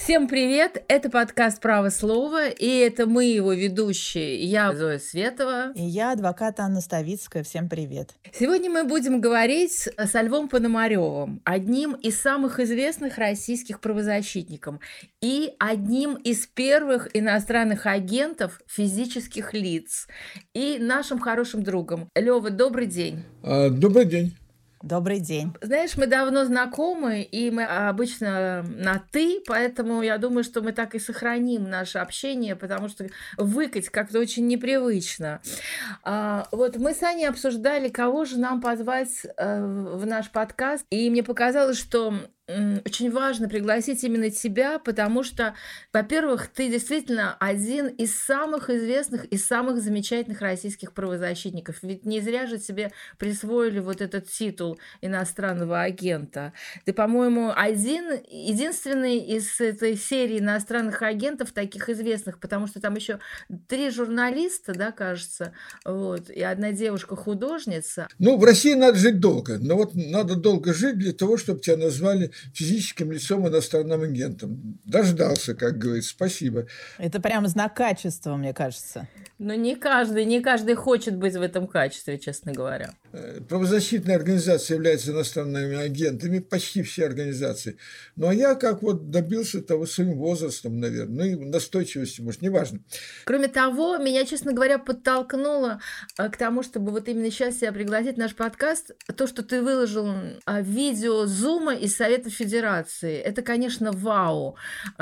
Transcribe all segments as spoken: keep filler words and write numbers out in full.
Всем привет! Это подкаст «Право слова», и это мы, его ведущие. Я Зоя Светова. И я адвокат Анна Ставицкая. Всем привет. Сегодня мы будем говорить со Львом Пономарёвым, одним из самых известных российских правозащитников и одним из первых иностранных агентов физических лиц, и нашим хорошим другом. Лёва, добрый день. Добрый день. Добрый день. Знаешь, мы давно знакомы, и мы обычно на «ты», поэтому я думаю, что мы так и сохраним наше общение, потому что выкать как-то очень непривычно. А, вот мы с Аней обсуждали, кого же нам позвать а, в наш подкаст, и мне показалось, что очень важно пригласить именно тебя, потому что, во-первых, ты действительно один из самых известных и самых замечательных российских правозащитников. Ведь не зря же тебе присвоили вот этот титул иностранного агента. Ты, по-моему, один, единственный из этой серии иностранных агентов, таких известных, потому что там еще три журналиста, да, кажется, вот, и одна девушка-художница. Ну, в России надо жить долго, но вот надо долго жить для того, чтобы тебя назвали физическим лицом, иностранным агентом. Дождался, как говорится. Спасибо. Это прям знак качества, мне кажется. Но не каждый, не каждый хочет быть в этом качестве, честно говоря. Правозащитная организация является иностранными агентами, почти все организации. Ну, а я как вот добился того своим возрастом, наверное, ну и настойчивостью, может, неважно. Кроме того, меня, честно говоря, подтолкнуло к тому, чтобы вот именно сейчас тебя пригласить в наш подкаст, то, что ты выложил видео Зума из Совета Федерации. Это, конечно, вау.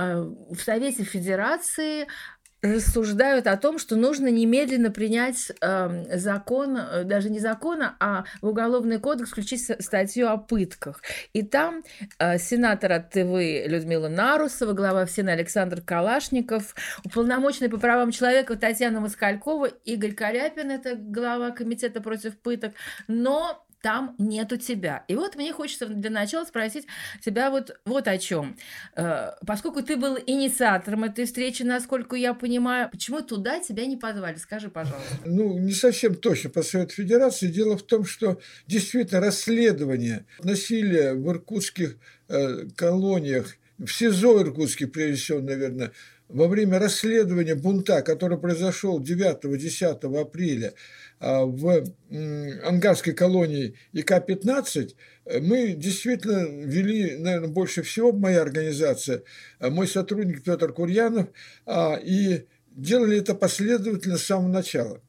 В Совете Федерации рассуждают о том, что нужно немедленно принять э, закон, даже не закон, а в Уголовный кодекс включить статью о пытках. И там э, сенатор от ТВ Людмила Нарусова, глава ФСИНа Александр Калашников, уполномоченный по правам человека Татьяна Москалькова, Игорь Каляпин, это глава комитета против пыток, но там нету тебя. И вот мне хочется для начала спросить тебя вот, вот о чем. Поскольку ты был инициатором этой встречи, насколько я понимаю, почему туда тебя не позвали? Скажи, пожалуйста. Ну, не совсем точно по Совету Федерации. Дело в том, что действительно расследование насилия в иркутских э, колониях, в СИЗО иркутских, прежде всего, наверное, во время расследования бунта, который произошел девятого-десятого апреля в ангарской колонии И К пятнадцать, мы действительно вели, наверное, больше всего, моя организация, мой сотрудник Петр Курьянов, и делали это последовательно с самого начала.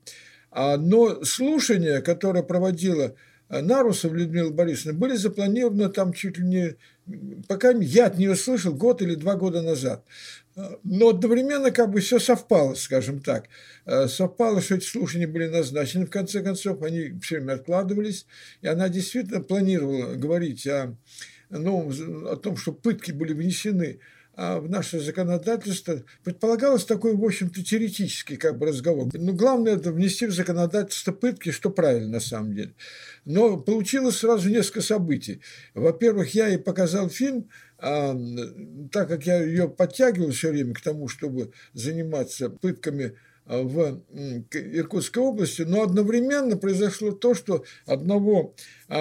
Но слушания, которые проводила Нарусова Людмила Борисовна, были запланированы там чуть ли не, пока я от нее слышал, год или два года назад. Но одновременно как бы все совпало, скажем так. Совпало, что эти слушания были назначены, в конце концов, они все время откладывались, и она действительно планировала говорить о, ну, о том, что пытки были внесены в наше законодательство. Предполагалось такой, в общем-то, теоретический как бы разговор. Но главное – это внести в законодательство пытки, что правильно на самом деле. Но получилось сразу несколько событий. Во-первых, я ей показал фильм, а, так как я ее подтягивал все время к тому, чтобы заниматься пытками в Иркутской области, но одновременно произошло то, что одного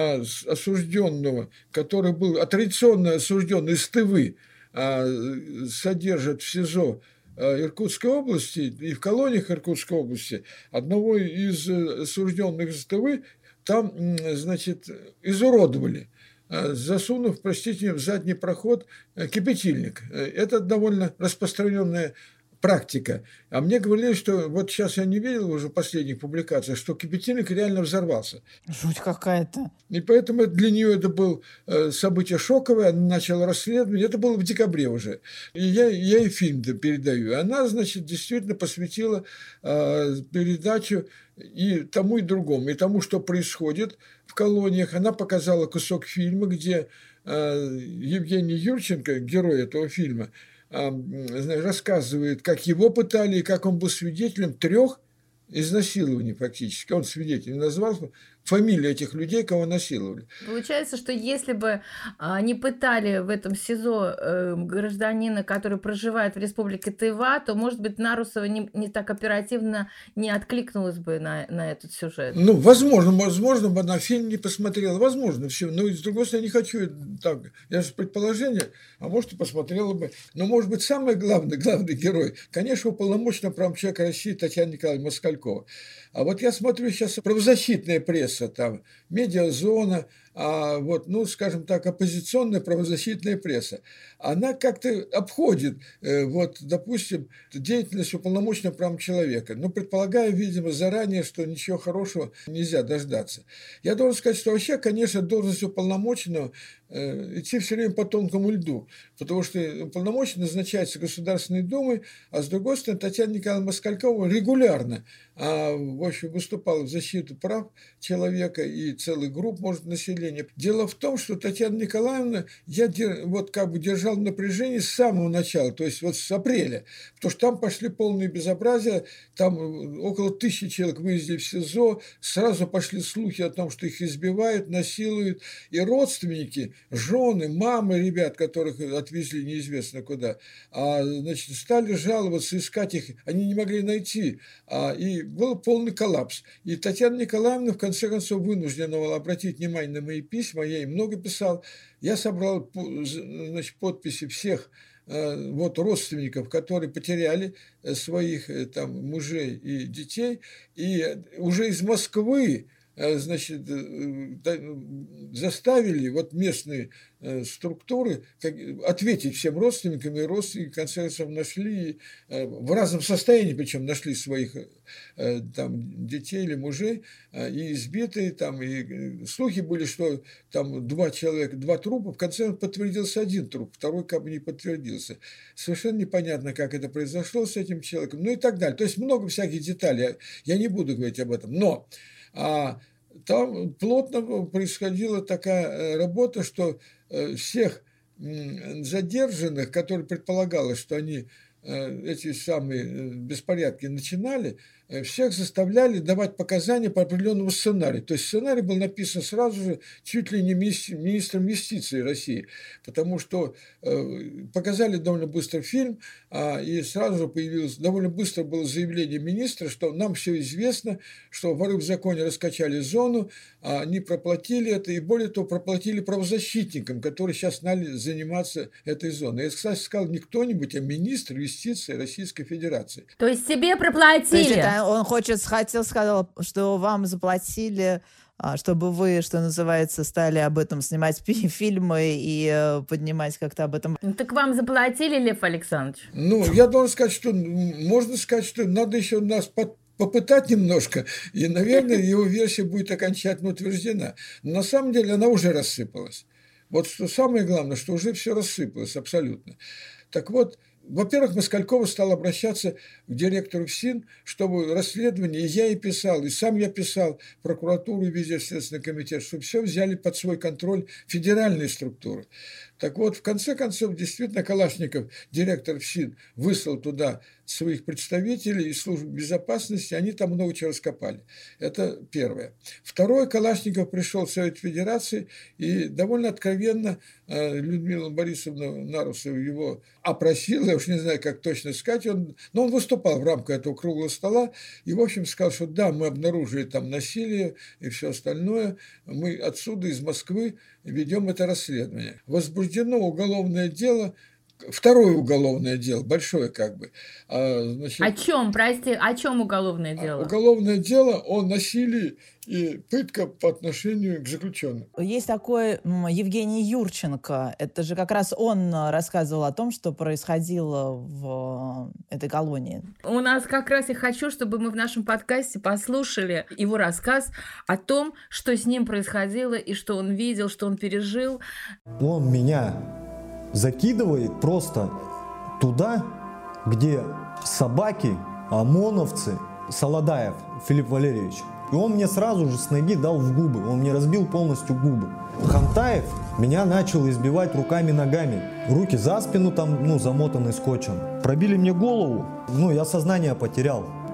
осужденного, который был традиционно осужденный из Тывы, содержат в СИЗО Иркутской области и в колониях Иркутской области, одного из осужденных из Тывы там, значит, изуродовали, засунув, простите, в задний проход кипятильник. Это довольно распространенная практика. А мне говорили, что вот сейчас я не видел уже в последних публикациях, что кипятильник реально взорвался. Жуть какая-то. И поэтому для нее это было событие шоковое, она начала расследование, это было в декабре уже. И я, я ей фильм передаю. И она, значит, действительно посвятила э, передачу и тому, и другому, и тому, что происходит в колониях. Она показала кусок фильма, где э, Евгений Юрченко, герой этого фильма, рассказывает, как его пытали и как он был свидетелем трех изнасилований фактически. Он свидетелем назвал фамилии этих людей, кого насиловали. Получается, что если бы а, не пытали в этом СИЗО э, гражданина, который проживает в республике Тыва, то, может быть, Нарусова не, не так оперативно не откликнулась бы на, на этот сюжет. Ну, возможно, возможно, бы она фильм не посмотрела, возможно, все. Но, с другой стороны, не хочу так, я же предположение, а может, и посмотрела бы. Но, может быть, самый главный, главный герой, конечно, уполномоченная правопорядка России Татьяна Николаевна Москалькова. А вот я смотрю сейчас правозащитная пресса, там, медиазона, а вот, ну, скажем так, оппозиционная правозащитная пресса, она как-то обходит, э, вот, допустим, деятельность уполномоченного права человека. Ну, предполагаю, видимо, заранее, что ничего хорошего нельзя дождаться. Я должен сказать, что вообще, конечно, должность уполномоченного э, идти все время по тонкому льду, потому что уполномоченный назначается Государственной Думой, а с другой стороны, Татьяна Николаевна Москалькова регулярно, а, в общем, выступала в защиту прав человека и целых групп, может, населения. Дело в том, что Татьяна Николаевна, я вот как бы держал в напряжении с самого начала, то есть вот с апреля, потому что там пошли полные безобразия, там около тысячи человек выездили в СИЗО, сразу пошли слухи о том, что их избивают, насилуют, и родственники, жены, мамы ребят, которых отвезли неизвестно куда, а, значит, стали жаловаться, искать их, они не могли найти, а, и был полный коллапс. И Татьяна Николаевна, в конце концов, вынуждена была обратить внимание на мои письма, я им много писал, я собрал, значит, подписи всех вот родственников, которые потеряли своих там мужей и детей, и уже из Москвы, значит, заставили вот местные структуры ответить всем родственникам, и родственники, в конце концов, нашли, в разном состоянии, причем нашли своих там детей или мужей, и избитые, там, и слухи были, что там два человека, два трупа, в конце концов подтвердился один труп, второй как бы не подтвердился. Совершенно непонятно, как это произошло с этим человеком, ну и так далее. То есть много всяких деталей, я, я не буду говорить об этом, но а, там плотно происходила такая работа, что всех задержанных, которые предполагалось, что они эти самые беспорядки начинали, всех заставляли давать показания по определенному сценарию. То есть сценарий был написан сразу же чуть ли не министром юстиции России, потому что показали довольно быстро фильм, и сразу же появилось, довольно быстро было заявление министра, что нам все известно, что воры в законе раскачали зону, они проплатили это, и более того, проплатили правозащитникам, которые сейчас стали заниматься этой зоной. Я, кстати, сказал не кто-нибудь, а министр юстиции Российской Федерации. То есть себе проплатили? Он хочет, хотел, сказал, что вам заплатили, чтобы вы, что называется, стали об этом снимать фильмы и поднимать как-то об этом. Ну, так вам заплатили, Лев Александрович? Ну, я должен сказать, что можно сказать, что надо еще нас под попытать немножко, и, наверное, его версия будет окончательно утверждена. Но на самом деле она уже рассыпалась. Вот что самое главное, что уже все рассыпалось абсолютно. Так вот, во-первых, Москалькова стала обращаться к директору ФСИН, чтобы расследование, и я и писал, и сам я писал в прокуратуру и везде в Следственный комитет, чтобы все взяли под свой контроль федеральные структуры. Так вот, в конце концов, действительно, Калашников, директор ФСИН, выслал туда своих представителей из службы безопасности, они там много чего раскопали. Это первое. Второе, Калашников пришел в Совет Федерации, и довольно откровенно Людмила Борисовна Нарусова его опросила, я уж не знаю, как точно сказать, он, но он выступал в рамках этого круглого стола, и, в общем, сказал, что да, мы обнаружили там насилие и все остальное, мы отсюда, из Москвы, ведем это расследование. Возбуждено уголовное дело, второе уголовное дело, большое как бы. А, значит, о чем, прости, о чем уголовное дело? Уголовное дело о насилии и пытка по отношению к заключенным. Есть такой Евгений Юрченко. Это же как раз он рассказывал о том, что происходило в этой колонии. У нас как раз и хочу, чтобы мы в нашем подкасте послушали его рассказ о том, что с ним происходило и что он видел, что он пережил. Он меня закидывает просто туда, где собаки, ОМОНовцы, Солодаев Филипп Валерьевич. И он мне сразу же с ноги дал в губы, он мне разбил полностью губы. Хантаев меня начал избивать руками-ногами. Руки за спину там, ну, замотаны скотчем. Пробили мне голову, ну, я сознание потерял.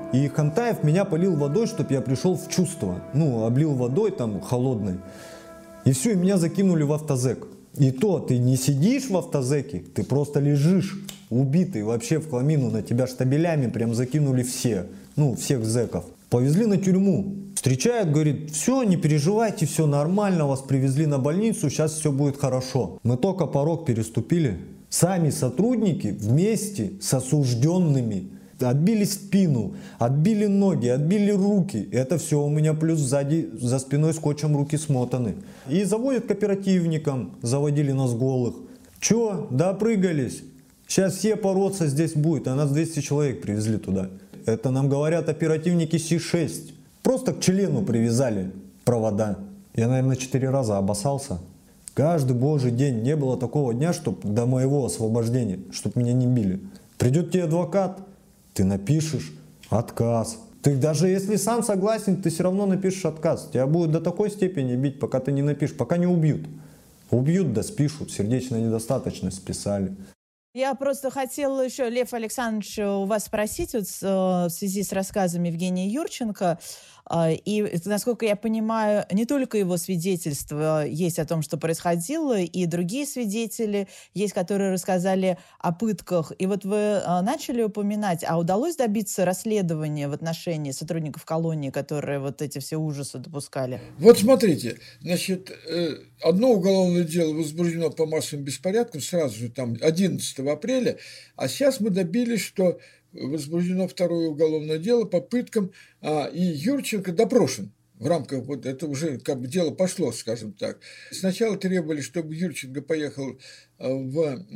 И Хантаев меня полил водой, чтобы я пришел в чувство. Ну, облил водой там холодной. И все, и меня закинули в автозэк. И то, ты не сидишь в автозэке, ты просто лежишь убитый вообще в хламину, на тебя штабелями прям закинули все, ну, всех зэков. Повезли на тюрьму. Встречают, говорит, все, не переживайте, все нормально, вас привезли на больницу, сейчас все будет хорошо. Мы только порог переступили. Сами сотрудники вместе с осужденными отбили спину, отбили ноги, отбили руки. Это все у меня плюс сзади, за спиной скотчем руки смотаны. И заводят к оперативникам, заводили нас голых. Че, допрыгались? Сейчас все бороться здесь будет, а нас двести человек привезли туда. Это нам говорят оперативники Си шесть. Просто к члену привязали провода. Я, наверное, четыре раза обоссался. Каждый божий день не было такого дня, чтобы до моего освобождения, чтобы меня не били. Придет тебе адвокат, ты напишешь отказ. Ты даже если сам согласен, ты все равно напишешь отказ. Тебя будут до такой степени бить, пока ты не напишешь, пока не убьют. Убьют, да спишут, сердечная недостаточность списали. Я просто хотела еще, Лев Александрович, у вас спросить вот, в связи с рассказами Евгения Юрченко. И, насколько я понимаю, не только его свидетельства есть о том, что происходило, и другие свидетели есть, которые рассказали о пытках. И вот вы начали упоминать, а удалось добиться расследования в отношении сотрудников колонии, которые вот эти все ужасы допускали? Вот смотрите, значит, одно уголовное дело возбуждено по массовым беспорядкам сразу же там одиннадцатого апреля, а сейчас мы добились, что возбуждено второе уголовное дело по пыткам, а, и Юрченко допрошен в рамках, вот это уже как бы дело пошло, скажем так. Сначала требовали, чтобы Юрченко поехал в,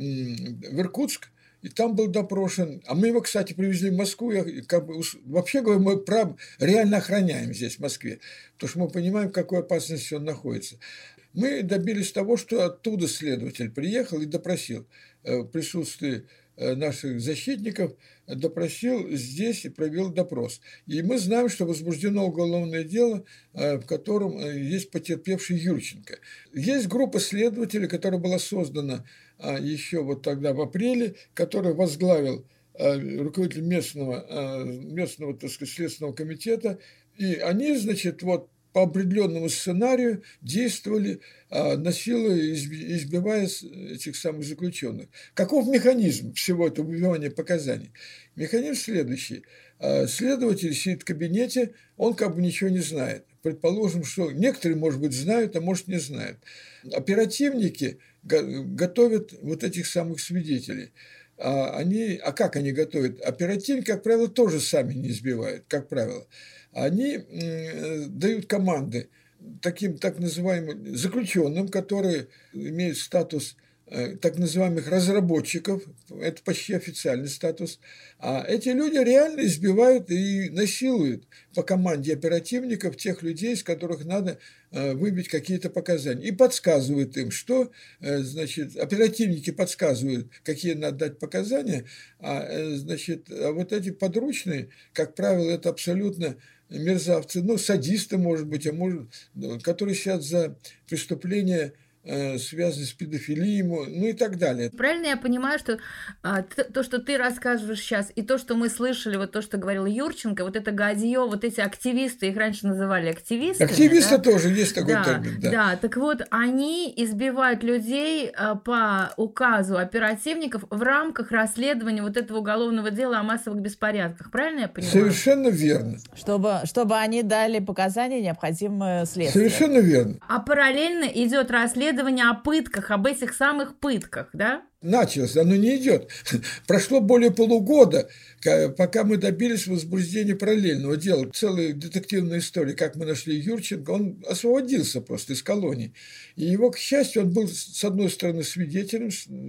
в Иркутск, и там был допрошен. А мы его, кстати, привезли в Москву. И как бы, вообще говоря, мы прав, реально охраняем здесь, в Москве, потому что мы понимаем, в какой опасности он находится. Мы добились того, что оттуда следователь приехал и допросил в присутствии наших защитников, допросил здесь и провел допрос. И мы знаем, что возбуждено уголовное дело, в котором есть потерпевший Юрченко. Есть группа следователей, которая была создана еще вот тогда в апреле, которую возглавил руководитель местного, местного, так сказать, следственного комитета. И они, значит, вот по определенному сценарию действовали, насилуя, избивая этих самых заключенных. Каков механизм всего этого убивания показаний? Механизм следующий. Следователь сидит в кабинете, он как бы ничего не знает. Предположим, что некоторые, может быть, знают, а может, не знают. Оперативники готовят вот этих самых свидетелей. Они, а как они готовят? Оперативники, как правило, тоже сами не избивают, как правило. Они дают команды таким так называемым заключенным, которые имеют статус так называемых разработчиков, это почти официальный статус, а эти люди реально избивают и насилуют по команде оперативников тех людей, с которых надо выбить какие-то показания, и подсказывают им, что, значит, оперативники подсказывают, какие надо дать показания, а, значит, а вот эти подручные, как правило, это абсолютно мерзавцы, ну, садисты, может быть, а может, которые сидят за преступления, связанные с педофилией, ну и так далее. Правильно я понимаю, что а, то, что ты рассказываешь сейчас, и то, что мы слышали, вот то, что говорил Юрченко, вот это гадье, вот эти активисты, их раньше называли активистами. Активисты, да? Тоже есть такой да, термин, да. Да, так вот, они избивают людей а, по указу оперативников в рамках расследования вот этого уголовного дела о массовых беспорядках. Правильно я понимаю? Совершенно верно. Чтобы, чтобы они дали показания, необходимое следствие. Совершенно верно. А параллельно идет расследование о пытках, об этих самых пытках, да? Началось, оно не идет. Прошло более полугода, пока мы добились возбуждения параллельного дела. Целая детективная история, как мы нашли Юрченко. Он освободился просто из колонии. И его, к счастью, он был, с одной стороны, свидетелем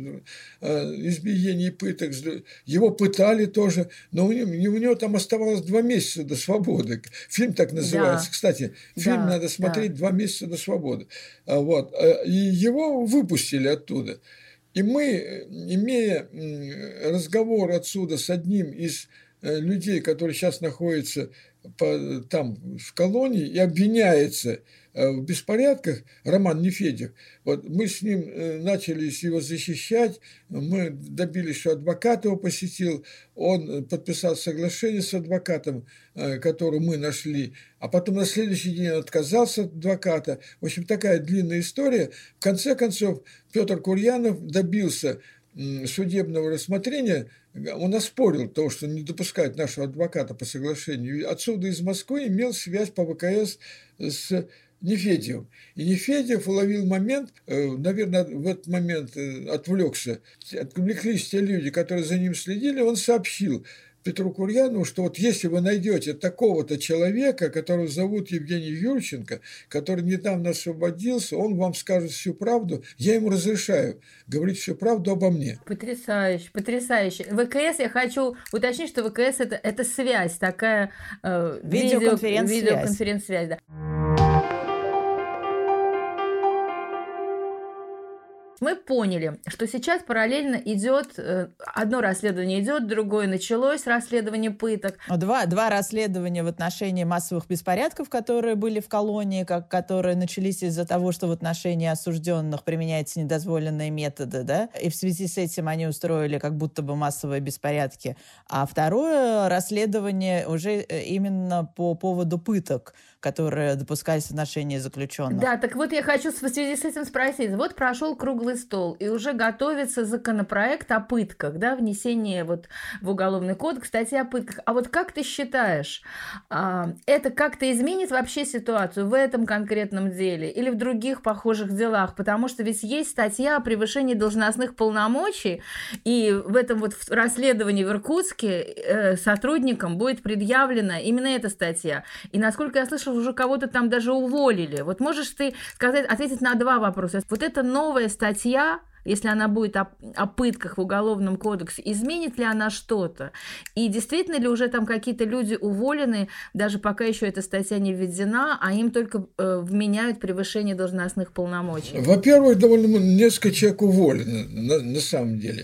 избиений и пыток. Его пытали тоже, но у него, у него там оставалось два месяца до свободы. Фильм так называется. Да. Кстати, фильм да, надо смотреть да. «Два месяца до свободы». Вот. И его выпустили оттуда. И мы, имея разговор отсюда с одним из людей, который сейчас находится по, там в колонии и обвиняется в беспорядках, Роман Нефедьев. Вот мы с ним начали его защищать, мы добились, что адвокат его посетил, он подписал соглашение с адвокатом, которое мы нашли, а потом на следующий день он отказался от адвоката. В общем, такая длинная история. В конце концов, Петр Курьянов добился судебного рассмотрения, он оспорил то, что не допускает нашего адвоката по соглашению. Отсюда из Москвы имел связь по ВКС с Нефедьевым. И Нефедьев уловил момент, наверное, в этот момент отвлекся, отвлеклись те люди, которые за ним следили, он сообщил Петру Курьянову, что вот если вы найдете такого-то человека, которого зовут Евгений Юрченко, который недавно освободился, он вам скажет всю правду, я ему разрешаю говорить всю правду обо мне. Потрясающе, потрясающе. ВКС, я хочу уточнить, что ВКС это, это связь, такая э, видеоконференц-связь. видеоконференц-связь, да. Мы поняли, что сейчас параллельно идет, одно расследование идет, другое началось, расследование пыток. Два, два расследования в отношении массовых беспорядков, которые были в колонии, как, которые начались из-за того, что в отношении осужденных применяются недозволенные методы, да, и в связи с этим они устроили как будто бы массовые беспорядки. А второе расследование уже именно по поводу пыток, которые допускались в отношении заключенных. Да, так вот я хочу в связи с этим спросить. Вот прошел круглый стол, и уже готовится законопроект о пытках, да, внесение вот в Уголовный кодекс статьи о пытках. А вот как ты считаешь, это как-то изменит вообще ситуацию в этом конкретном деле или в других похожих делах? Потому что ведь есть статья о превышении должностных полномочий, и в этом вот расследовании в Иркутске сотрудникам будет предъявлена именно эта статья. И, насколько я слышала, уже кого-то там даже уволили. Вот можешь ты сказать, ответить на два вопроса. Вот эта новая статья, если она будет о, о пытках в Уголовном кодексе, изменит ли она что-то? И действительно ли уже там какие-то люди уволены, даже пока еще эта статья не введена, а им только э, вменяют превышение должностных полномочий? Во-первых, довольно несколько человек уволены, на, на самом деле.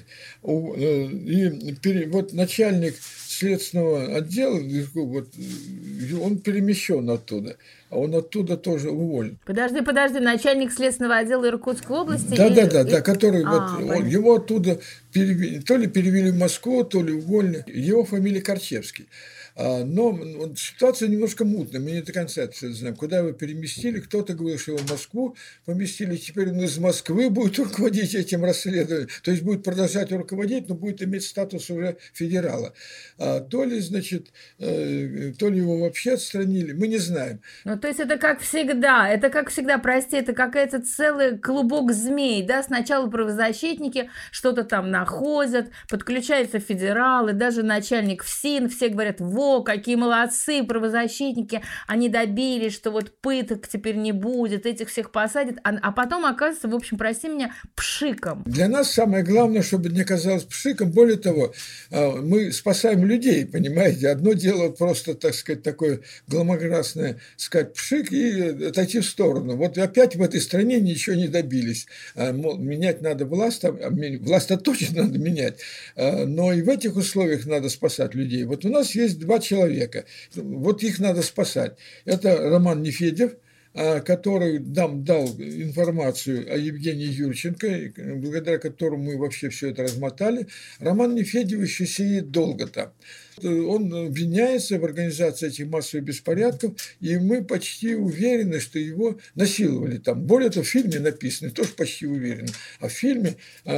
И вот начальник следственного отдела, вот, он перемещен оттуда, а он оттуда тоже уволен. Подожди, подожди, начальник следственного отдела Иркутской области? Да, или... да, да, да, который а, вот, он, его оттуда перевели, то ли перевели в Москву, то ли уволили. Его фамилия Корчевский. Но ситуация немножко мутная, мы не до конца это знаем. Куда его переместили, кто-то говорил, что его в Москву поместили, теперь он из Москвы будет руководить этим расследованием, то есть будет продолжать руководить, но будет иметь статус уже федерала. То ли, значит, то ли его вообще отстранили, мы не знаем. Ну, то есть это как всегда, это как всегда, прости, это какая-то целый клубок змей, да, сначала правозащитники что-то там находят, подключаются федералы, даже начальник ФСИН, все говорят, вот, какие молодцы правозащитники, они добились, что вот пыток теперь не будет, этих всех посадят, а, а потом оказывается, в общем, прости меня, пшиком. Для нас самое главное, чтобы не оказалось пшиком, более того, мы спасаем людей, понимаете, одно дело просто, так сказать, такое гламоурасное, сказать, пшик и отойти в сторону. Вот опять в этой стране ничего не добились. Менять надо власть, власть-то точно надо менять, но и в этих условиях надо спасать людей. Вот у нас есть два человека. Вот их надо спасать. Это Роман Нефедьев, который нам дал информацию о Евгении Юрченко, благодаря которому мы вообще все это размотали. Роман Нефедьев еще сидит долго там. Он обвиняется в организации этих массовых беспорядков, и мы почти уверены, что его насиловали там. Более того, в фильме написано, тоже почти уверены. А в фильме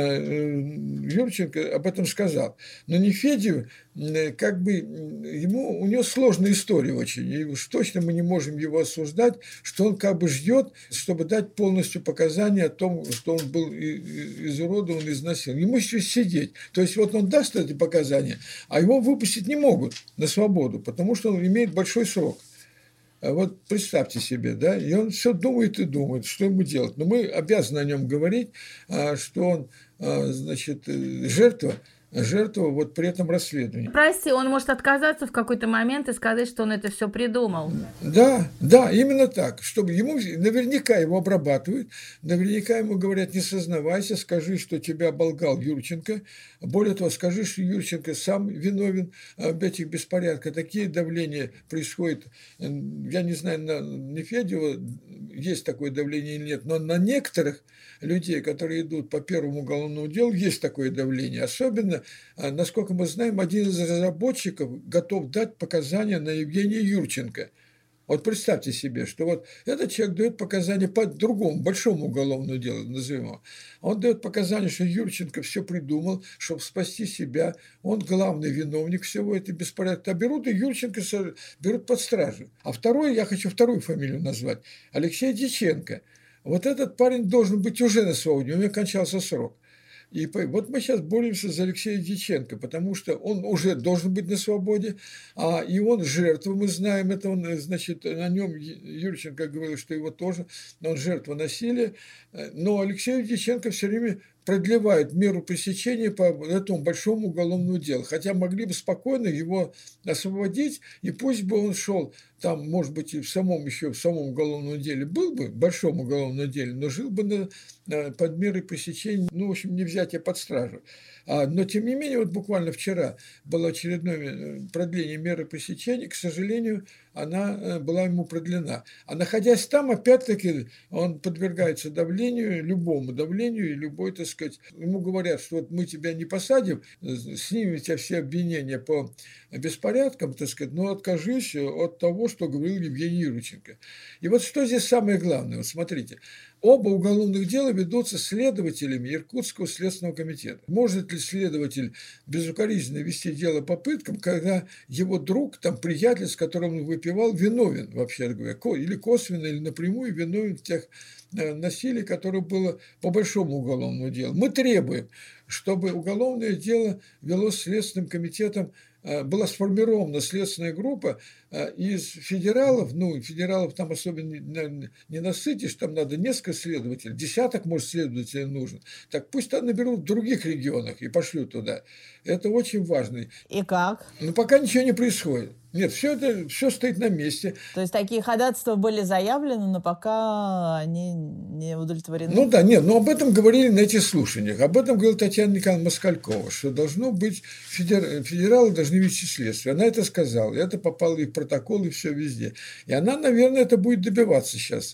Юрченко об этом сказал. Но Нефедьев, как бы, ему, у него сложная история очень, и уж точно мы не можем его осуждать, что он как бы ждет, чтобы дать полностью показания о том, что он был изуродован, изнасилован. Ему еще сидеть. То есть вот он даст эти показания, а его выпустить не могут на свободу, потому что он имеет большой срок. Вот представьте себе, да, и он все думает и думает, что ему делать. Но мы обязаны о нем говорить, что он, значит, жертва жертва вот при этом расследовании. Прости, он может отказаться в какой-то момент и сказать, что он это все придумал. Да, да, именно так. Чтобы ему наверняка его обрабатывают, наверняка ему говорят: не сознавайся, скажи, что тебя оболгал Юрченко. Более того, скажи, что Юрченко сам виновен в этих беспорядках. Такие давления происходят, я не знаю, на Нефедьева есть такое давление или нет, но на некоторых людей, которые идут по первому уголовному делу, есть такое давление. Особенно, насколько мы знаем, один из разработчиков готов дать показания на Евгения Юрченко. Вот представьте себе, что вот этот человек дает показания по другому, большому уголовному делу, назовем его. Он дает показания, что Юрченко все придумал, чтобы спасти себя. Он главный виновник всего этого беспорядка. А берут и Юрченко берут под стражу. А второй, я хочу вторую фамилию назвать, Алексей Дьяченко. Вот этот парень должен быть уже на свободе, у него кончался срок. И вот мы сейчас боремся за Алексея Дьяченко, потому что он уже должен быть на свободе, а и он жертва, мы знаем это, он, значит, о нем Юрченко говорил, что его тоже, он жертва насилия, но Алексею Дьяченко все время продлевают меру пресечения по этому большому уголовному делу, хотя могли бы спокойно его освободить, и пусть бы он шел там, может быть, и в самом еще в самом уголовном деле был бы, в большом уголовном деле, но жил бы на, на, под мерой пресечения, ну, в общем, не взятие под стражу. А, но, тем не менее, вот буквально вчера было очередное продление меры пресечения, к сожалению, она была ему продлена. А находясь там, опять-таки, он подвергается давлению, любому давлению, и любой, так сказать, ему говорят, что вот мы тебя не посадим, снимем у тебя все обвинения по беспорядкам, так сказать, но откажись от того, что говорил Евгений Юрченко. И вот что здесь самое главное, вот смотрите, оба уголовных дела ведутся следователями Иркутского следственного комитета. Может ли следователь безукоризненно вести дело по пыткам, когда его друг, там, приятель, с которым он выпивал, виновен, вообще говоря, или косвенно, или напрямую виновен в тех насилий, которое было по большому уголовному делу. Мы требуем, чтобы уголовное дело велось Следственным комитетом, была сформирована следственная группа из федералов, ну, федералов там особо не, не насытишь, там надо несколько следователей, десяток, может, следователей нужно. Так пусть там наберут в других регионах и пошлют туда. Это очень важно. И как? Но пока ничего не происходит. Нет, все это все стоит на месте. То есть такие ходатайства были заявлены, но пока они не удовлетворены? Ну да, нет, но об этом говорили на этих слушаниях. Об этом говорила Татьяна Николаевна Москалькова, что должно быть, федер... федералы должны вести следствие. Она это сказала, это попало и в протокол, и все везде. И она, наверное, это будет добиваться сейчас,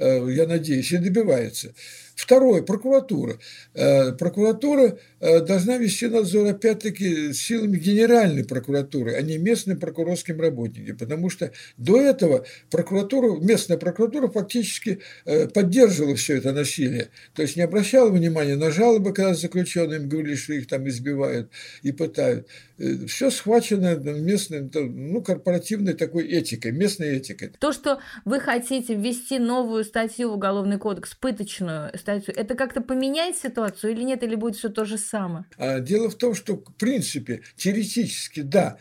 я надеюсь, и добивается. Второе, прокуратура. Прокуратура должна вести надзор, опять-таки, силами Генеральной прокуратуры, а не местным прокурорским работникам, потому что до этого прокуратура, местная прокуратура фактически поддерживала все это насилие, то есть не обращала внимания на жалобы, когда заключенным говорили, что их там избивают и пытают. Все схвачено местной, ну, корпоративной такой этикой, местной этикой. То, что вы хотите ввести новую статью в Уголовный кодекс, пыточную статью, это как-то поменяет ситуацию или нет, или будет все то же самое? Дело в том, что, в принципе, теоретически, да,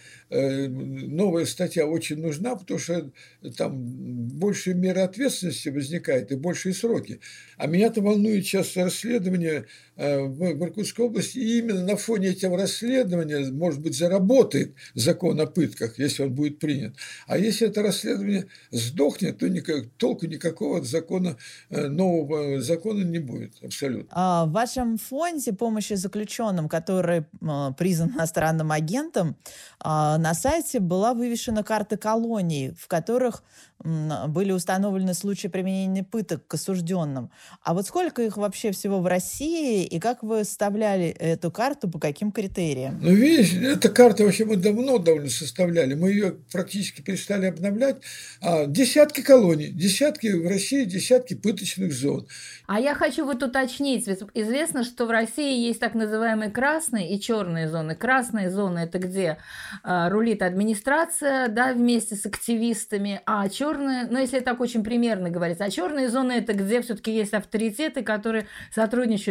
новая статья очень нужна, потому что там больше меры ответственности возникает и большие сроки. А меня-то волнует сейчас расследование в Иркутской области, и именно на фоне этого расследования, может быть, заработает закон о пытках, если он будет принят. А если это расследование сдохнет, то никак, толку никакого закона, нового закона не будет абсолютно. А в вашем фонде помощи заключенным, который признан иностранным агентом, на сайте была вывешена карта колоний, в которых были установлены случаи применения пыток к осужденным. А вот сколько их вообще всего в России, и как вы составляли эту карту, по каким критериям? Ну, видишь, эта карта вообще мы давно довольно составляли, мы ее практически перестали обновлять. А, десятки колоний, десятки в России, десятки пыточных зон. А я хочу вот уточнить, ведь известно, что в России есть так называемые красные и черные зоны. Красные зоны – это где э, рулит администрация, да, вместе с активистами, а черные, ну, если так очень примерно говорить, а черные зоны – это где все-таки есть авторитеты, которые сотрудничают с администрацией,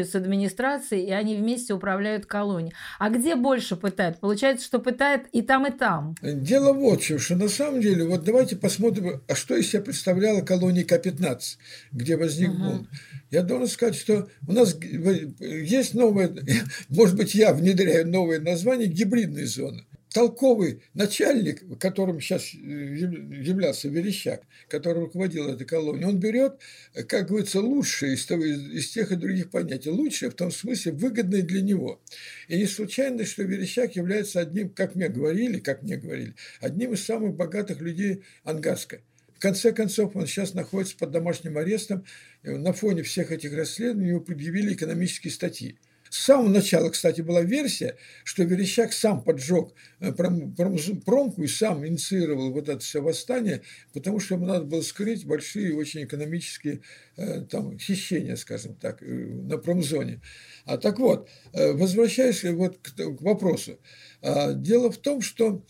администрацией, и они вместе управляют колонией. А где больше пытают? Получается, что пытают и там, и там. Дело вот в чем, что на самом деле, вот давайте посмотрим, а что из себя представляла колония К пятнадцать, где возник бунт. Угу. Я должен сказать, что у нас есть новое, может быть, я внедряю новое название, гибридные зоны. Толковый начальник, которым сейчас являлся Верещак, который руководил этой колонией, он берет, как говорится, лучшее из, того, из тех и других понятий. Лучшее в том смысле выгодное для него. И не случайно, что Верещак является одним, как мне говорили, как мне говорили, одним из самых богатых людей Ангарска. В конце концов, он сейчас находится под домашним арестом. На фоне всех этих расследований ему предъявили экономические статьи. С самого начала, кстати, была версия, что Верещак сам поджег пром, пром, промку и сам инициировал вот это все восстание, потому что ему надо было скрыть большие очень экономические там, хищения, скажем так, на промзоне. А так вот, возвращаясь вот к, к вопросу. Дело в том, что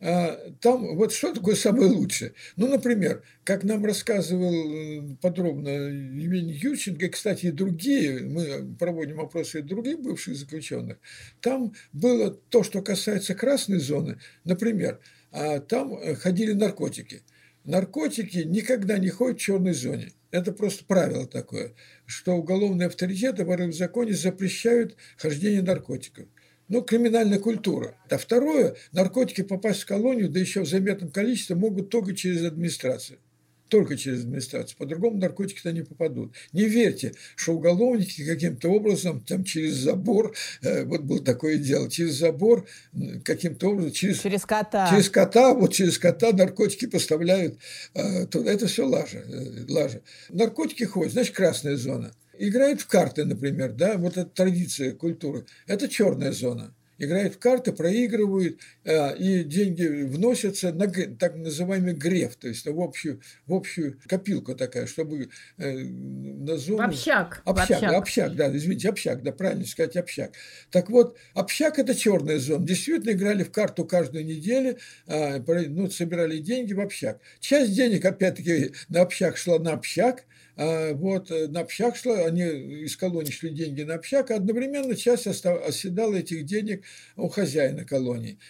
там, вот что такое самое лучшее? Ну, например, как нам рассказывал подробно Евгений Юрченко, и, кстати, и другие, мы проводим опросы и других бывших заключенных, там было то, что касается красной зоны, например, там ходили наркотики. Наркотики никогда не ходят в черной зоне. Это просто правило такое, что уголовные авторитеты в законе запрещают хождение наркотиков. Ну, криминальная культура. А второе, наркотики попасть в колонию, да еще в заметном количестве, могут только через администрацию. Только через администрацию. По-другому наркотики-то не попадут. Не верьте, что уголовники каким-то образом там через забор, э, вот было такое дело, через забор каким-то образом, через, через кота. Через кота, вот через кота наркотики поставляют э, туда. Это все лажа, э, лажа. Наркотики ходят, значит, красная зона. Играют в карты, например, да, вот эта традиция культуры. Это черная зона. Играют в карты, проигрывают, э, и деньги вносятся на так называемый греф, то есть в общую, в общую копилку такая, чтобы э, на зону... Общак. Общак, общак. общак, да, извините, общак, да, правильно сказать, общак. Так вот, общак – это черная зона. Действительно играли в карту каждую неделю, э, ну, собирали деньги в общак. Часть денег, опять-таки, на общак шла на общак. Вот, на общак шла, они из колонии шли деньги на общак, а одновременно часть оседала этих денег у хозяина колонии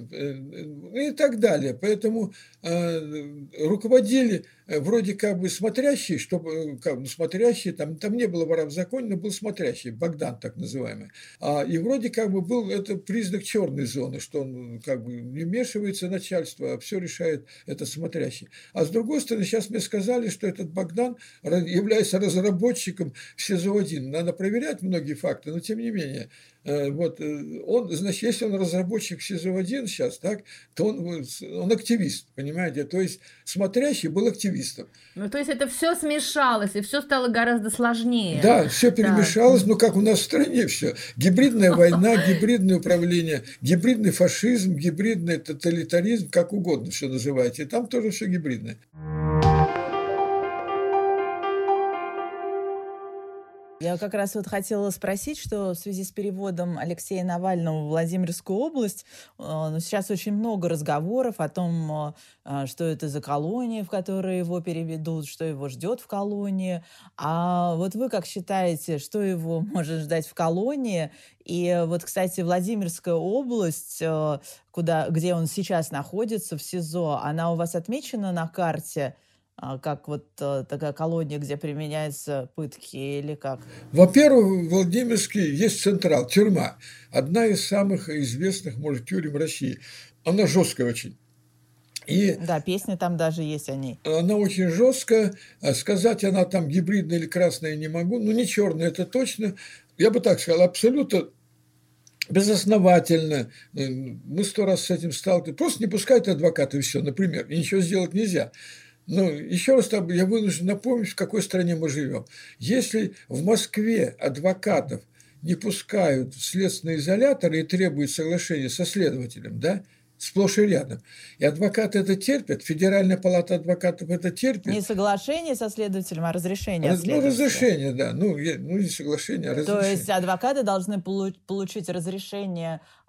и так далее. Поэтому э, руководили вроде как бы смотрящие, чтобы, как, ну, смотрящие, там, там не было вора в законе, но был смотрящий, Богдан так называемый. А, и вроде как бы был это признак черной зоны, что он как бы не вмешивается начальство, а все решает это смотрящий. А с другой стороны, сейчас мне сказали, что этот Богдан является разработчиком в СИЗО один. Надо проверять многие факты, но тем не менее. Вот он, значит, если он разработчик СИЗО один сейчас, так, то он, он активист, понимаете? То есть смотрящий был активистом. Ну, то есть это все смешалось, и все стало гораздо сложнее. Да, все перемешалось, да. Ну, как у нас в стране все. Гибридная война, гибридное управление, гибридный фашизм, гибридный тоталитаризм, как угодно все называйте. И там тоже все гибридное. Я как раз вот хотела спросить, что в связи с переводом Алексея Навального в Владимирскую область, ну, сейчас очень много разговоров о том, что это за колония, в которую его переведут, что его ждет в колонии. А вот вы как считаете, что его может ждать в колонии? И вот, кстати, Владимирская область, куда, где он сейчас находится, в СИЗО, она у вас отмечена на карте? Как вот э, такая колония, где применяются пытки или как? Во-первых, в Владимирске есть Централ, тюрьма. Одна из самых известных, может, тюрем России. Она жесткая очень. И да, песни там даже есть о ней. Она очень жесткая. Сказать, она там гибридная или красная, не могу. Ну, не черная, это точно. Я бы так сказал, абсолютно безосновательно. Мы сто раз с этим сталкивались. Просто не пускают адвоката, и все, например. И ничего сделать нельзя. Ну, еще раз я вынужден напомнить, в какой стране мы живем. Если в Москве адвокатов не пускают в следственный изолятор и требуют соглашения со следователем, да, сплошь и рядом. И адвокаты это терпят, Федеральная палата адвокатов это терпит. Не соглашение со следователем, а разрешение. Раз, ну, разрешение, да. Ну, ну, не соглашение, а разрешение. То есть адвокаты должны получ- получить разрешение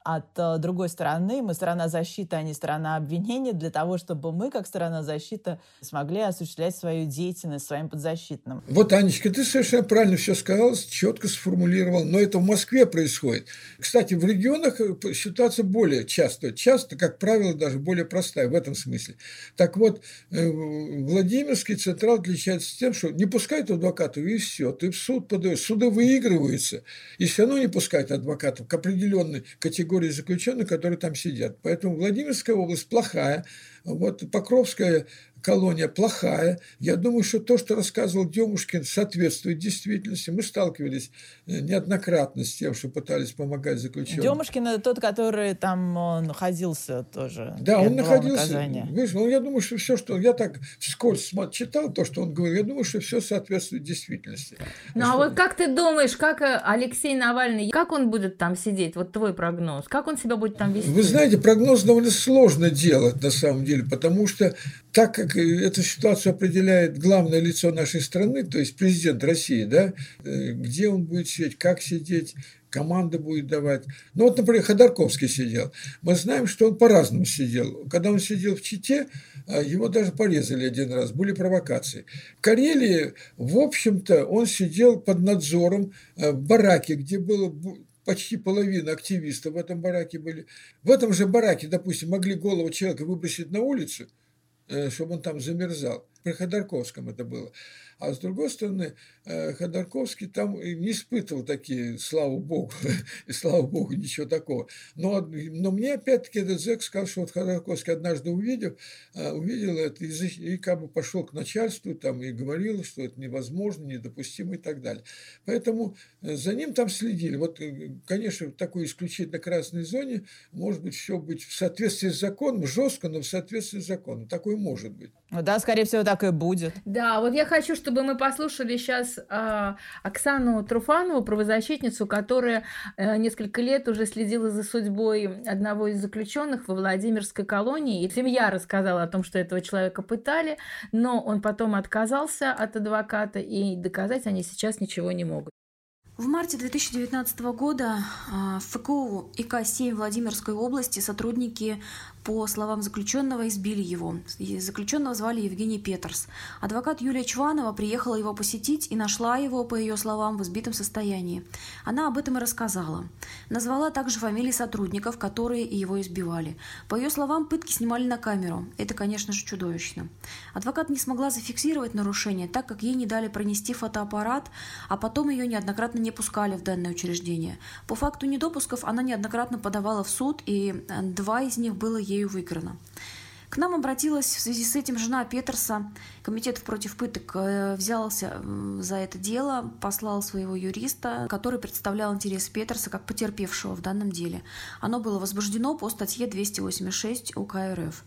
от э, другой стороны. Мы сторона защиты, а не сторона обвинения, для того, чтобы мы, как сторона защиты, смогли осуществлять свою деятельность своим подзащитным. Вот, Анечка, ты совершенно правильно все сказала, четко сформулировал, но это в Москве происходит. Кстати, в регионах ситуация более часто, часто, как правило, даже более простая в этом смысле. Так вот, Владимирский Централ отличается тем, что не пускают адвокатов, и все, ты в суд подаешь, суды выигрываются, и все равно не пускают адвокатов к определенной категории заключенных, которые там сидят. Поэтому Владимирская область плохая, вот Покровская колония плохая. Я думаю, что то, что рассказывал Демушкин, соответствует действительности. Мы сталкивались неоднократно с тем, что пытались помогать заключенным. Демушкин – это тот, который там находился тоже. Да, он находился. Видишь, ну, я думаю, что все, что... Я так вскользь читал то, что он говорил, я думаю, что все соответствует действительности. Ну, а, а вот как ты думаешь, как Алексей Навальный, как он будет там сидеть? Вот твой прогноз. Как он себя будет там вести? Вы знаете, прогноз довольно сложно делать, на самом деле, потому что так как эту ситуацию определяет главное лицо нашей страны, то есть президент России, да, где он будет сидеть, как сидеть, команда будет давать. Ну вот, например, Ходорковский сидел. Мы знаем, что он по-разному сидел. Когда он сидел в Чите, его даже порезали один раз, были провокации. В Карелии, в общем-то, он сидел под надзором в бараке, где было почти половина активистов в этом бараке были. В этом же бараке, допустим, могли голову человека выбросить на улицу, чтобы он там замерзал. При Ходорковском это было. А с другой стороны, Ходорковский там не испытывал такие, слава богу, и слава богу, ничего такого. Но, но мне опять-таки этот зэк сказал, что вот Ходорковский однажды увидел, увидел это и, и как бы пошел к начальству там, и говорил, что это невозможно, недопустимо и так далее. Поэтому за ним там следили. Вот, конечно, в такой исключительно красной зоне может быть все быть в соответствии с законом, жестко, но в соответствии с законом. Такое может быть. Ну да, скорее всего, так и будет. Да, вот я хочу, чтобы мы послушали сейчас э, Оксану Труфанову, правозащитницу, которая э, несколько лет уже следила за судьбой одного из заключенных во Владимирской колонии. И семья рассказала о том, что этого человека пытали, но он потом отказался от адвоката, и доказать они сейчас ничего не могут. В марте две тысячи девятнадцатого года в ФКУ И К семь Владимирской области сотрудники, по словам заключенного, избили его. Заключенного звали Евгений Петерс. Адвокат Юлия Чванова приехала его посетить и нашла его, по ее словам, в избитом состоянии. Она об этом и рассказала. Назвала также фамилии сотрудников, которые его избивали. По ее словам, пытки снимали на камеру. Это, конечно же, чудовищно. Адвокат не смогла зафиксировать нарушение, так как ей не дали пронести фотоаппарат, а потом ее неоднократно не пускали в данное учреждение. По факту недопусков она неоднократно подавала в суд, и два из них было ею выиграно. К нам обратилась в связи с этим жена Петерса. Комитет против пыток взялся за это дело, послал своего юриста, который представлял интересы Петерса как потерпевшего в данном деле. Оно было возбуждено по статье двести восемьдесят шесть УК РФ.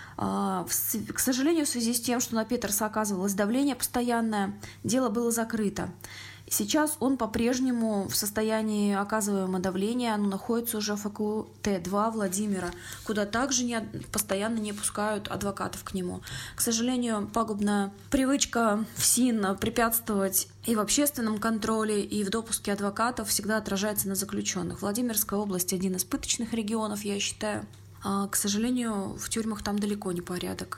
К сожалению, в связи с тем, что на Петерса оказывалось давление постоянное, дело было закрыто. Сейчас он по-прежнему в состоянии оказываемого давления, оно находится уже в ФКУ Т два Владимира, куда также не, постоянно не пускают адвокатов к нему. К сожалению, пагубная привычка ФСИН препятствовать и в общественном контроле, и в допуске адвокатов всегда отражается на заключенных. Владимирская область – один из пыточных регионов, я считаю. А, к сожалению, в тюрьмах там далеко не порядок.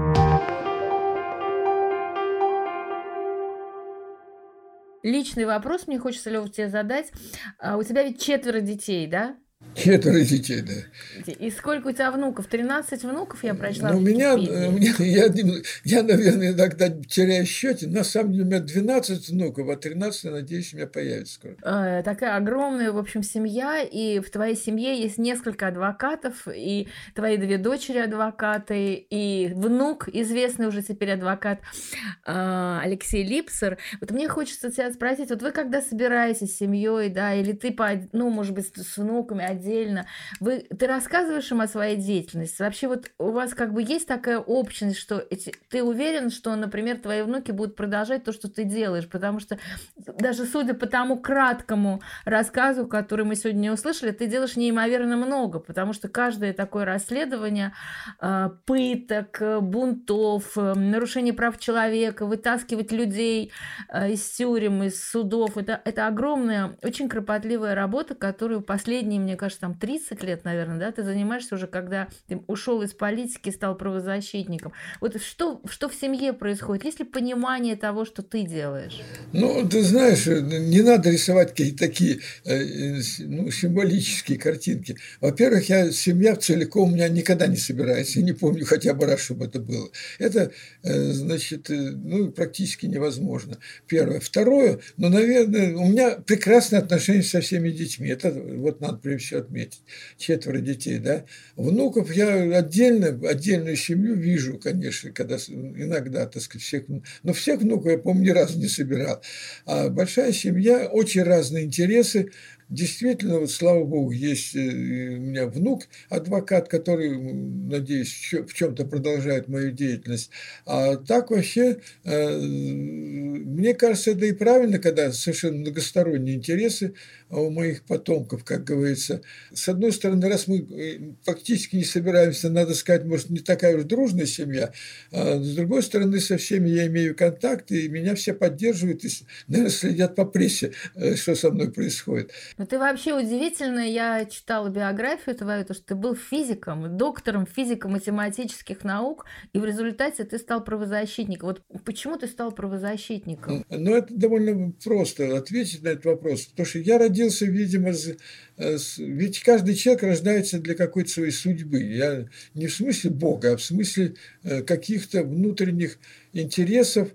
Личный вопрос мне хочется, Лёва, тебе задать. У тебя ведь четверо детей, да? Четверо детей, да. И сколько у тебя внуков? тринадцать внуков, я прочла. Ну, у меня, у меня я, я, наверное, иногда теряю счете. На самом деле у меня двенадцать внуков, а тринадцать, я надеюсь, у меня появится скоро. Э, такая огромная, в общем, семья, и в твоей семье есть несколько адвокатов, и твои две дочери адвокаты, и внук, известный уже теперь адвокат э, Алексей Липсер. Вот мне хочется тебя спросить, вот вы когда собираетесь с семьей, да, или ты, по, ну, может быть, с внуками отдельно, вы, ты рассказываешь им о своей деятельности? Вообще вот у вас как бы есть такая общность, что эти, ты уверен, что, например, твои внуки будут продолжать то, что ты делаешь? Потому что даже судя по тому краткому рассказу, который мы сегодня услышали, ты делаешь неимоверно много, потому что каждое такое расследование э, пыток, бунтов, э, нарушений прав человека, вытаскивать людей э, из тюрем, из судов, это, это огромная, очень кропотливая работа, которую последние, мне кажется, там тридцать лет, наверное, да, ты занимаешься уже, когда ты ушел из политики, стал правозащитником. Вот что, что в семье происходит? Есть ли понимание того, что ты делаешь? Ну, ты знаешь, не надо рисовать какие-то такие ну, символические картинки. Во-первых, я, семья целиком у меня никогда не собирается. Я не помню хотя бы раз, чтобы это было. Это, значит, ну, практически невозможно. Первое. Второе, ну, наверное, у меня прекрасные отношения со всеми детьми. Это вот надо прежде всего отметить. Четверо детей, да. Внуков я отдельно, отдельную семью вижу, конечно, когда иногда, так сказать, всех, но всех внуков я, по-моему, ни разу не собирал. А большая семья, очень разные интересы. Действительно, вот слава богу, есть у меня внук, адвокат, который, надеюсь, в чем-то продолжает мою деятельность. А так вообще, мне кажется, это и правильно, когда совершенно многосторонние интересы у моих потомков, как говорится. С одной стороны, раз мы фактически не собираемся, надо сказать, может, не такая уж дружная семья, а с другой стороны, со всеми я имею контакты, и меня все поддерживают, и, наверное, следят по прессе, что со мной происходит. Ну, ты вообще удивительно, я читала биографию твою, то, что ты был физиком, доктором физико-математических наук, и в результате ты стал правозащитником. Вот почему ты стал правозащитником? Ну, это довольно просто ответить на этот вопрос, потому что я родился, видимо, ведь каждый человек рождается для какой-то своей судьбы. Я не в смысле Бога, а в смысле каких-то внутренних интересов,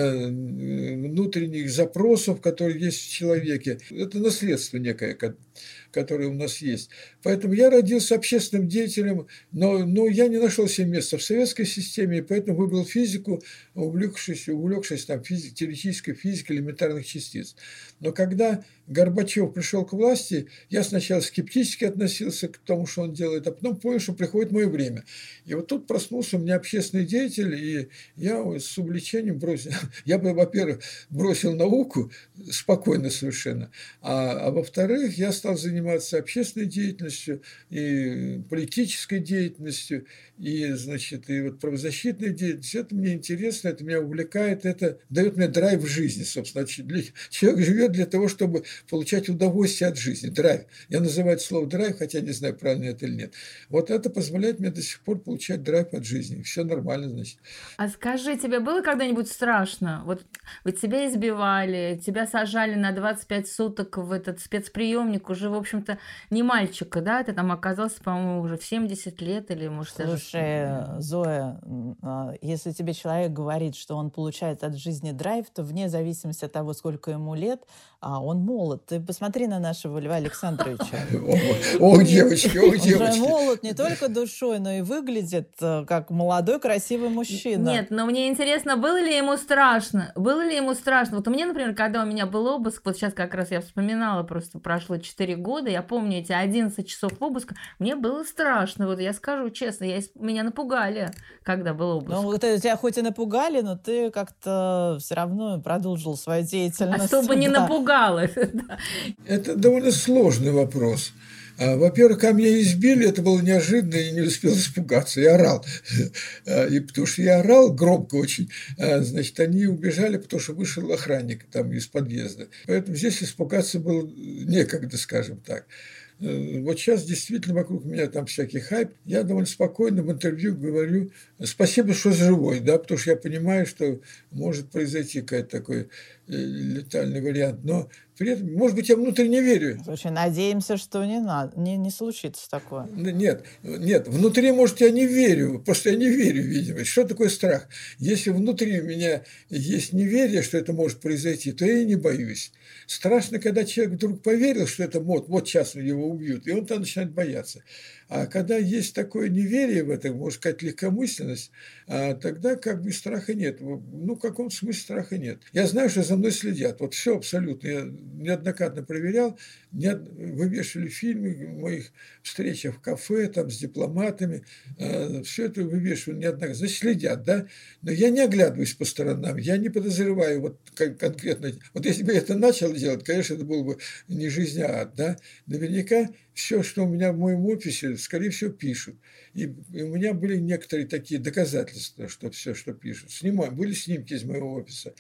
внутренних запросов, которые есть в человеке. Это наследство некое, которое у нас есть. Поэтому я родился общественным деятелем, но, но я не нашел себе места в советской системе, и поэтому выбрал физику, увлекшись, увлекшись там, физик, теоретической физикой элементарных частиц. Но когда Горбачев пришел к власти, я сначала скептически относился к тому, что он делает, а потом понял, что приходит мое время. И вот тут проснулся у меня общественный деятель, и я с увлечением бросил. Я бы, во-первых, бросил науку спокойно совершенно, а, а во-вторых, я стал заниматься общественной деятельностью и политической деятельностью, и, значит, и вот правозащитной деятельностью. Это мне интересно, это меня увлекает, это дает мне драйв в жизни, собственно. Человек живет для того, чтобы получать удовольствие от жизни, драйв. Я называю это слово драйв, хотя не знаю, правильно это или нет. Вот это позволяет мне до сих пор получать драйв от жизни. Все нормально, значит. А скажи, тебе было когда-нибудь страшно? Вот, вот тебя избивали, тебя сажали на двадцать пять суток в этот спецприемник, уже, в общем-то, не мальчика, да? Ты там оказался, по-моему, уже в семьдесят лет или, может, даже... Слушай, Зоя, если тебе человек говорит, что он получает от жизни драйв, то вне зависимости от того, сколько ему лет, он молод. Ты посмотри на нашего Льва Александровича. О, девочки, о, девочки. Он же молод не только душой, но и выглядит как молодой, красивый мужчина. Нет, но мне интересно, было ли ему страшно? Было ли ему страшно? Вот у меня, например, когда у меня был обыск, вот сейчас как раз я вспоминала, просто прошло четыре года, я помню эти одиннадцать часов обыска, мне было страшно, вот я скажу честно, я, меня напугали, когда был обыск. Ну, вот тебя хоть и напугали, но ты как-то все равно продолжил свою деятельность. А чтобы не напугало. Это довольно сложный вопрос. Во-первых, когда меня избили, это было неожиданно, и не успел испугаться. Я орал. И потому что я орал громко очень, значит, они убежали, потому что вышел охранник там из подъезда. Поэтому здесь испугаться было некогда, скажем так. Вот сейчас действительно вокруг меня там всякий хайп. Я довольно спокойно в интервью говорю спасибо, что живой, да, потому что я понимаю, что может произойти какой-то такой летальный вариант. Но при этом, может быть, я внутренне верю. Слушай, надеемся, что не, надо, не, не случится такое. Нет, нет, внутри, может, я не верю, просто я не верю, видимо. Что такое страх? Если внутри у меня есть неверие, что это может произойти, то я и не боюсь. Страшно, когда человек вдруг поверил, что это вот, вот сейчас его убьют, и он там начинает бояться. А когда есть такое неверие в это, можно сказать, легкомысленность, тогда как бы страха нет. Ну, в каком смысле страха нет. Я знаю, что за мной следят. Вот все абсолютно. Я неоднократно проверял, вывешивали фильмы моих встречах в кафе там, с дипломатами. Все это вывешивали неоднократно. Значит, следят, да? Но я не оглядываюсь по сторонам. Я не подозреваю вот конкретно. Вот если бы я это начал делать, конечно, это было бы не жизнь, а ад, да? Наверняка все, что у меня в моем офисе, скорее всего, пишут. И, и у меня были некоторые такие доказательства, что все, что пишут. Снимаю, были снимки из моего офиса.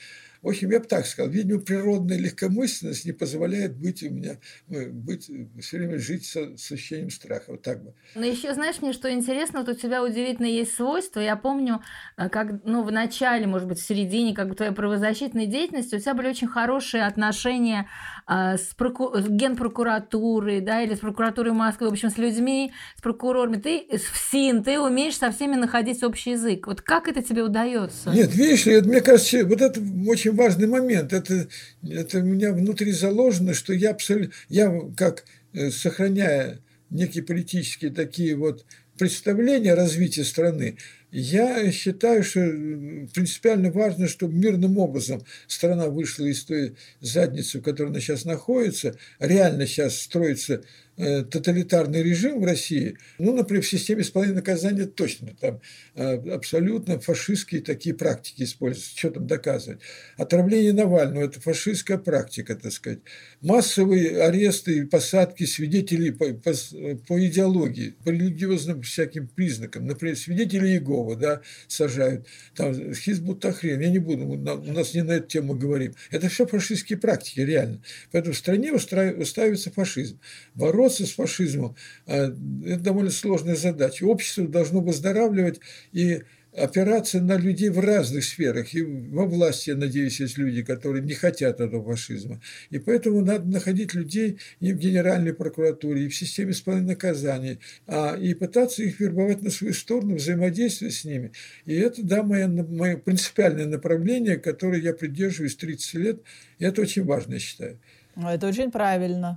В общем, я бы так сказал, видимо, природная легкомысленность не позволяет быть у меня, быть, все время жить со, с ощущением страха. Вот так бы. Но еще знаешь, мне что интересно, вот у тебя удивительно есть свойства. Я помню, как, ну, в начале, может быть, в середине, как бы твоей правозащитной деятельности, у тебя были очень хорошие отношения а, с, проку... с генпрокуратурой, да, или с прокуратурой Москвы, в общем, с людьми, с прокурорами. Ты в СИН, ты умеешь со всеми находить общий язык. Вот как это тебе удается? Нет, видишь ли, мне кажется, вот это очень важный момент. Это, это у меня внутри заложено, что я абсолютно, я как сохраняя некие политические такие вот представления развития страны, я считаю, что принципиально важно, чтобы мирным образом страна вышла из той задницы, в которой она сейчас находится. Реально сейчас строится тоталитарный режим в России, ну, например, в системе исполнения наказания точно, там абсолютно фашистские такие практики используются, что там доказывать. Отравление Навального – это фашистская практика, так сказать. Массовые аресты и посадки свидетелей по, по, по идеологии, по религиозным всяким признакам, например, свидетели Иеговы, да, сажают, там, Хизбут Тахрир, я не буду, у нас не на эту тему говорим. Это все фашистские практики, реально. Поэтому в стране устраивается фашизм. Бороться с фашизмом – это довольно сложная задача. Общество должно выздоравливать и опираться на людей в разных сферах. И во власти, я надеюсь, есть люди, которые не хотят этого фашизма. И поэтому надо находить людей и в Генеральной прокуратуре, и в системе исполнения наказаний, а, и пытаться их вербовать на свою сторону, взаимодействовать с ними. И это, да, мое, мое принципиальное направление, которое я придерживаюсь тридцать лет, и это очень важно, я считаю. Это очень правильно.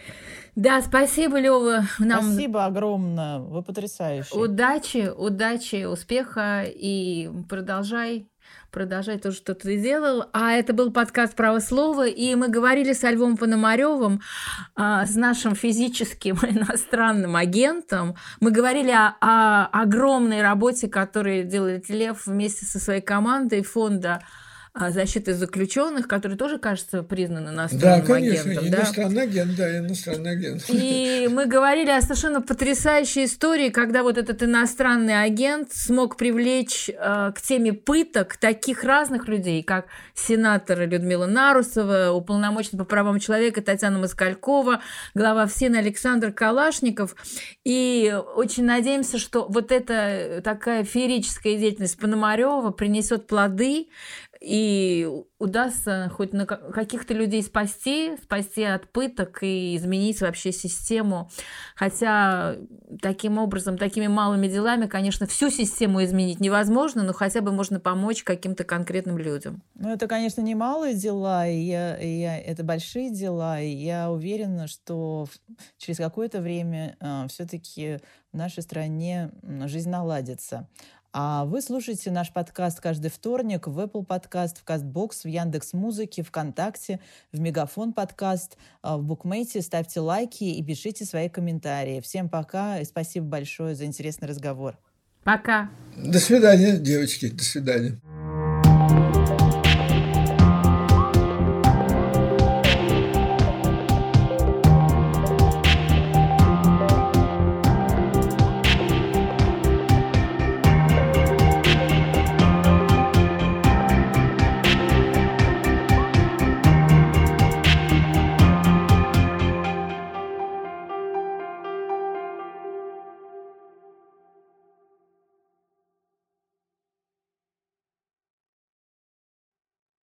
Да, спасибо, Лёва. Нам... Спасибо огромное, вы потрясающие. Удачи, удачи, успеха и продолжай, продолжай то, что ты делал. А это был подкаст «Право слова», и мы говорили с Львом Пономарёвым, а, с нашим физическим иностранным агентом. Мы говорили о, о огромной работе, которую делает Лев вместе со своей командой фонда защиты заключенных, который тоже, кажется, признан иностранным да, конечно, агентом. Иностранный да? агент, да, иностранный агент. И мы говорили о совершенно потрясающей истории, когда вот этот иностранный агент смог привлечь э, к теме пыток таких разных людей, как сенатор Людмила Нарусова, уполномоченный по правам человека Татьяна Москалькова, глава ФСИН Александр Калашников. И очень надеемся, что вот эта такая феерическая деятельность Пономарёва принесет плоды, и удастся хоть на каких-то людей спасти, спасти от пыток и изменить вообще систему. Хотя таким образом, такими малыми делами, конечно, всю систему изменить невозможно, но хотя бы можно помочь каким-то конкретным людям. Ну, это, конечно, не малые дела, и я, и я, это большие дела, и я уверена, что через какое-то время э, все-таки в нашей стране жизнь наладится. А вы слушаете наш подкаст каждый вторник в Apple Podcast, в Castbox, в Яндекс.Музыке, ВКонтакте, в Мегафон подкаст, в Букмейте. Ставьте лайки и пишите свои комментарии. Всем пока и спасибо большое за интересный разговор. Пока. До свидания, девочки. До свидания.